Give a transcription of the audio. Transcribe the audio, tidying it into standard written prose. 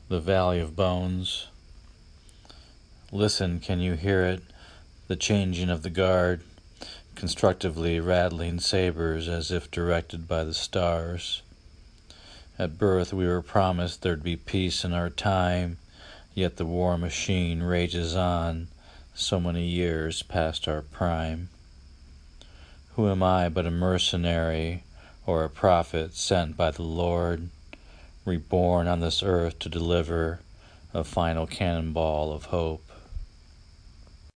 The Valley of Bones. Listen, can you hear it? The changing of the guard, constructively rattling sabers as if directed by the stars. At birth we were promised there'd be peace in our time, yet the war machine rages on, so many years past our prime. Who am I but a mercenary, or a prophet sent by the Lord, reborn on this earth to deliver a final cannonball of hope?